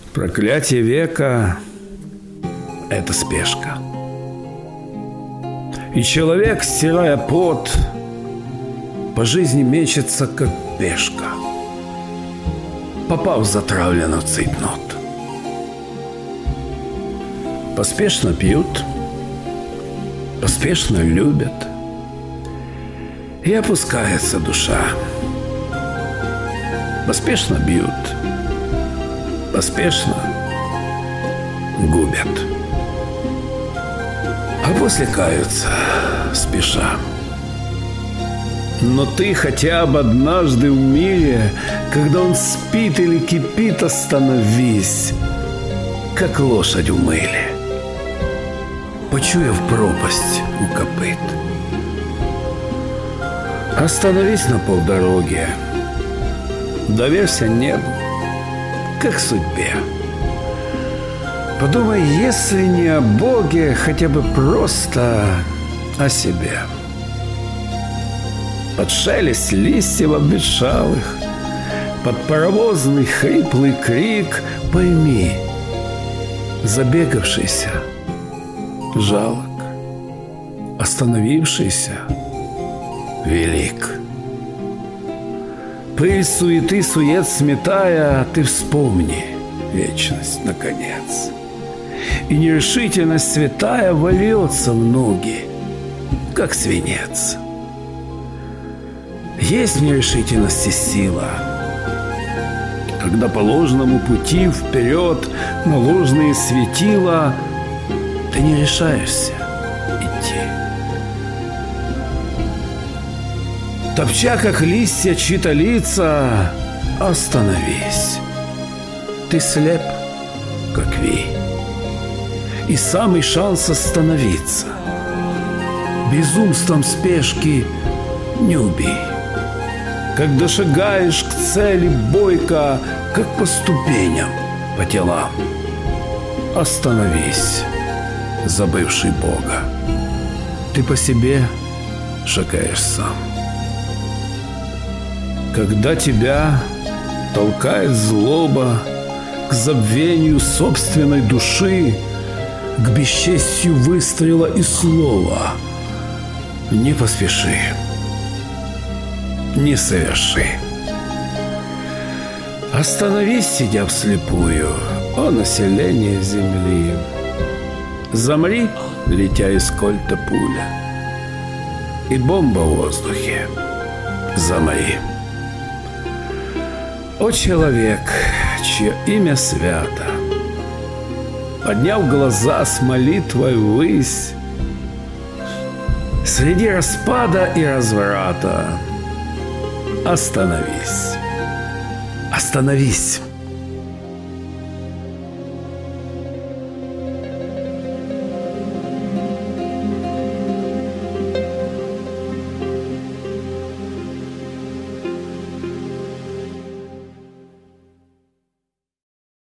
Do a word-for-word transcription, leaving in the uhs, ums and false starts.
Проклятие века – это спешка. И человек, стирая пот, по жизни мечется, как пешка, попав затравленно в цейтнот. Поспешно пьют, поспешно любят, и опускается душа. Поспешно бьют, поспешно губят, а после каются спеша. Но ты хотя бы однажды в мире, когда он спит или кипит, остановись, как лошадь в мыле, почуяв пропасть у копыт. Остановись на полдороге, доверься небу, как судьбе. Подумай, если не о Боге, хотя бы просто о себе. Под шелест листьев обветшалых, под паровозный хриплый крик пойми, забегавшийся жалок, остановившийся велик. Пыль суеты сует сметая, ты вспомни вечность наконец. И нерешительность святая вольется в ноги, как свинец. Есть в нерешительности сила, когда по ложному пути вперед на ложные светила ты не решаешься идти. Топча, как листья, чьи-то лица, остановись. Ты слеп, как вий, и самый шанс остановиться безумством спешки не убей. Когда шагаешь к цели бойко, как по ступеням, по телам, остановись, забывший Бога. Ты по себе шагаешь сам. Когда тебя толкает злоба к забвению собственной души, к бесчестью выстрела и слова, не поспеши, не соверши. Остановись, сидя вслепую, о население земли. Замри, летя из кольта пуля, и бомба в воздухе. Замри. О человек, чье имя свято, подняв глаза с молитвой ввысь, среди распада и разврата остановись. Остановись.